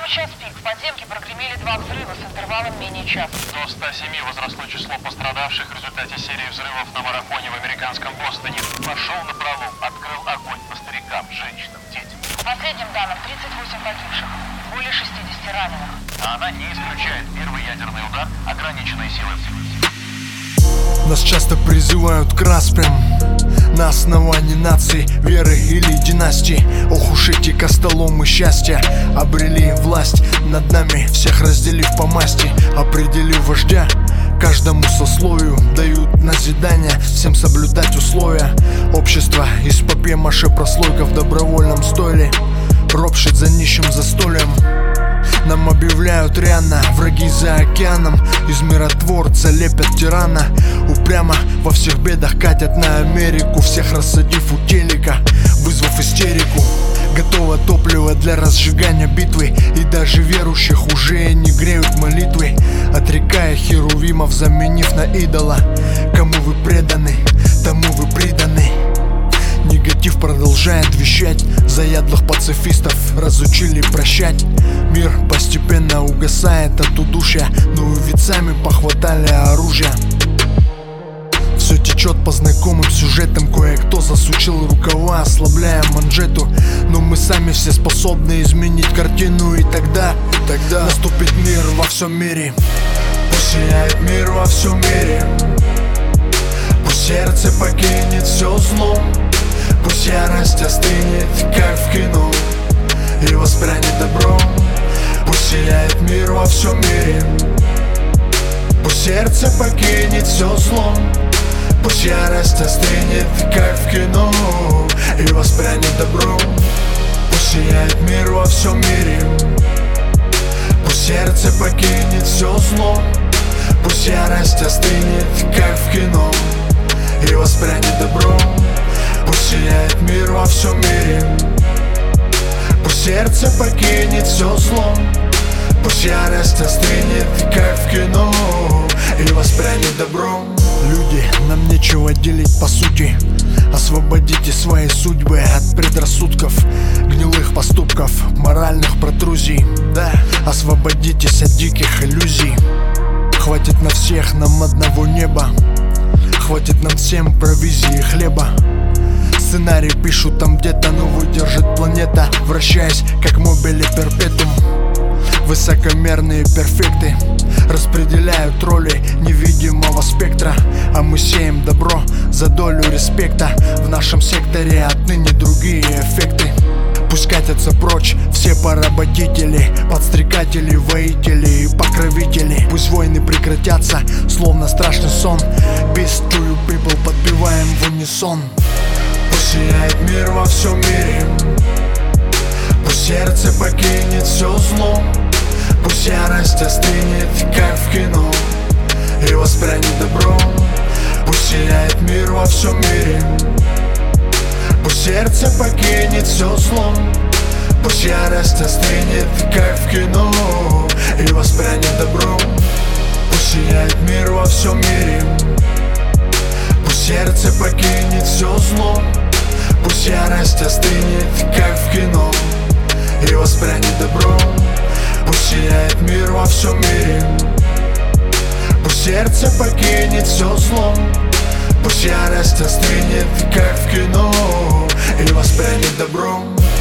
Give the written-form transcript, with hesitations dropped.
час пик. В подземке прогремели 2 взрыва с интервалом менее часа. До 107 возросло число пострадавших в результате серии взрывов на марафоне в американском Бостоне. Пошел на пролом, открыл огонь по старикам, женщинам, детям. По последним данным, 38 погибших, более 60 раненых. А она не исключает первый ядерный удар ограниченной силы. Нас часто призывают к распрям на основании наций, веры или династий. Ох уж эти костоломы счастья обрели власть над нами, всех разделив по масти, определив вождя. Каждому сословию дают назидание, всем соблюдать условия. Общество из папье-маше прослойка в добровольном стойле ропщет за нищим застольем. Нам объявляют рьяно враги за океаном, из миротворца лепят тирана. Упрямо во всех бедах катят на Америку, всех рассадив у телека, вызвав истерику. Готово топливо для разжигания битвы, и даже верующих уже не греют молитвы, отрекая херувимов, заменив на идола. Кому вы преданы, тому вы приданы. Негатив продолжает вещать, заядлых пацифистов разучили прощать. Мир постепенно угасает от удушья, ну ведь сами похватали оружие. Все течет по знакомым сюжетам, кое-кто засучил рукава, ослабляя манжету. Но мы сами все способны изменить картину, и тогда наступит мир во всем мире. Пусть сияет мир во всем мире, пусть сердце покинет все зло, пусть ярость остынет, как в кино, и воспрянет добро. Пусть сияет мир во всем мире, пусть сердце покинет все зло, пусть ярость остынет, как в кино, и воспрянет добро. Пусть сияет мир во всем мире, пусть сердце покинет все зло, пусть ярость остынет, как в кино, и воспрянет добро. Пусть сияет мир во всем мире, пусть сердце покинет все зло, пусть ярость остынет, как в кино, и воспрянет добро. Люди, нам нечего делить по сути. Освободите свои судьбы от предрассудков, гнилых поступков, моральных протрузий. Да, освободитесь от диких иллюзий. Хватит на всех нам одного неба, хватит нам всем провизии хлеба. Сценарий пишут там где-то, но выдержит планета, вращаясь как мобили перпетум. Высокомерные перфекты распределяют роли невидимого спектра, а мы сеем добро за долю респекта. В нашем секторе отныне другие эффекты. Пусть катятся прочь все поработители, подстрекатели, воители и покровители. Пусть войны прекратятся, словно страшный сон. Peace to you people, подпеваем в унисон. Пусть сияет мир во всем мире, пусть сердце покинет все зло, пусть ярость остынет, как в кино, и воспрянет добро. Пусть сияет мир во всем мире, пусть сердце покинет все зло, пусть ярость остынет, как в кино, и воспрянет добро. Пусть сияет мир во всем мире, пусть сердце покинет все зло, пусть ярость остынет, как в кино, и воспрянет добро. Пусть сияет мир во всем мире, пусть сердце покинет все зло, пусть ярость остынет, как в кино, и воспрянет добро.